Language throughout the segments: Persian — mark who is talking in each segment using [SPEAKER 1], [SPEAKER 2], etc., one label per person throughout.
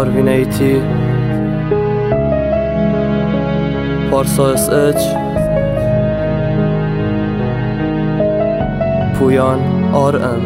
[SPEAKER 1] آروین ایتی، پارسا SH، پویان RM.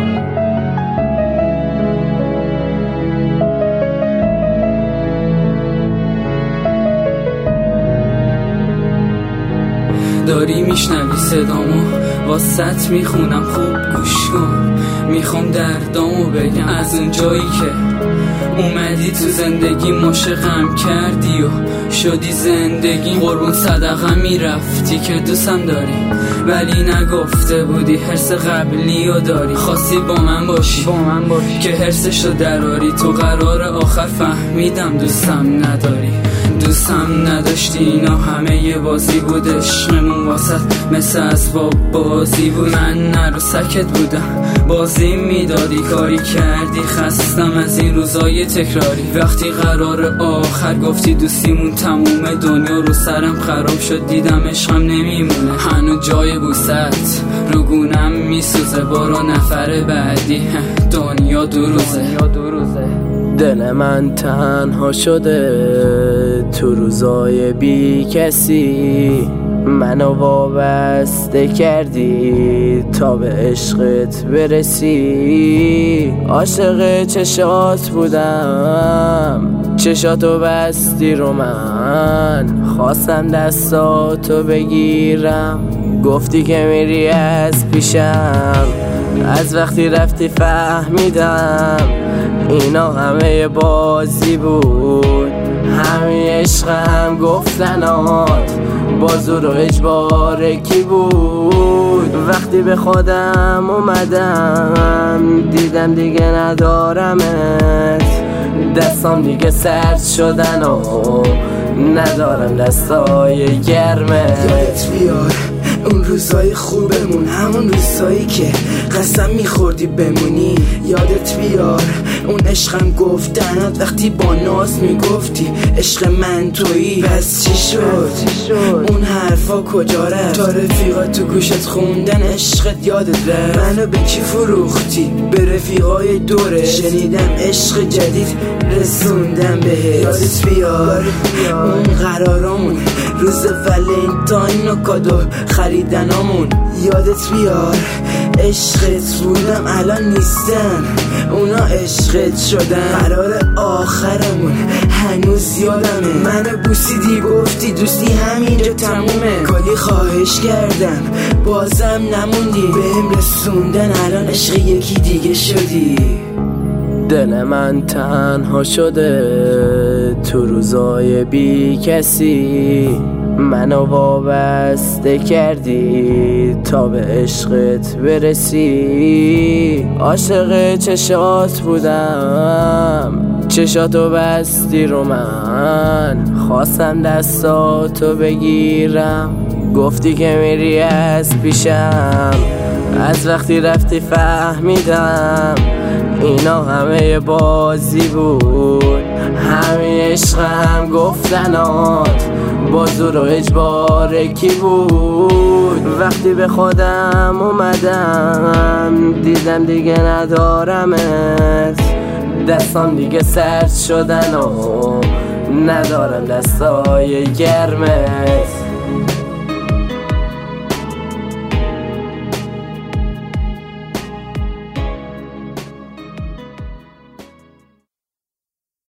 [SPEAKER 2] داری میشنوی صدامو واسط میخونم، خوب گوش کن. میخوام دردامو بگم از اون جایی که اومدی تو زندگی مشغم کردی و شدی زندگی قربون صدقه میرفتی که دوستم داری ولی نگفته بودی حرس قبلی و داری. خواستی با من باشی که حرسشو دراری. تو قرار آخر فهمیدم دوستم نداری، دوستم نداشتی. اینا همه یه بازی بود، عشقمون واسط مثل اسباب بازی بود. من نرو سکت بودم، بازی میدادی، کاری کردی. خستم از این روزای تکراری. وقتی قرار آخر گفتی دوستیمون تمومه، دنیا رو سرم خراب شد، دیدم عشقم نمیمونه. هنوز جای بوست رو گونم میسوزه، برو نفر بعدی، دنیا دو روزه.
[SPEAKER 1] دل من تنها شده تو روزای بی کسی، منو وابسته کردی تا به عشقت برسی. عاشق چشات بودم، چشاتو بستی رو من، خواستم دستاتو بگیرم، گفتی که میری از پیشم. از وقتی رفتی فهمیدم اینا همه بازی بود، همه عشقم گفتنات با زور و اجبار کی بود. وقتی به خودم اومدم دیدم دیگه ندارمت، دستام دیگه سرد شدن و ندارم دستای گرمت.
[SPEAKER 3] یادت بیار اون روزای خوبمون، همون روزایی که قسم میخوردی بمونی. یادت بیار اون عشقم گفتنات وقتی با ناز میگفتی عشق من تویی. پس چی شد؟ اون حرفا کجا رفت؟ تا رفیقات تو گوشت خوندن عشقت یادت رفت؟ منو به کی فروختی؟ به رفیقای دوره. شنیدم عشق جدید رسوندم بهت. یادت بیار اون قرارامون، روز ولنتاین و کادو خریدنامون. یادت بیار عشقت بودم الان نیستم، اونا عشقت شدن. قرار آخرمون هنوز یادمه، منو بوسیدی گفتی دوستی همینجا تمومه. کلی خواهش کردم بازم نموندی، بهم رسوندن الان عشق یکی دیگه شدی.
[SPEAKER 1] دل من تنها شده تو روزای بی کسی، منو وابسته کردی تا به عشقت برسی. عاشق چشات بودم، چشاتو بستی رو من، خواستم دستاتو بگیرم، گفتی که میری از پیشم. از وقتی رفتی فهمیدم اینا همه بازی بود، همه عشقم گفتنات با زور و اجبار کی بود. وقتی به خودم اومدم دیدم دیگه ندارمت، دستام دیگه سرد شدن و ندارم دستای گرمت.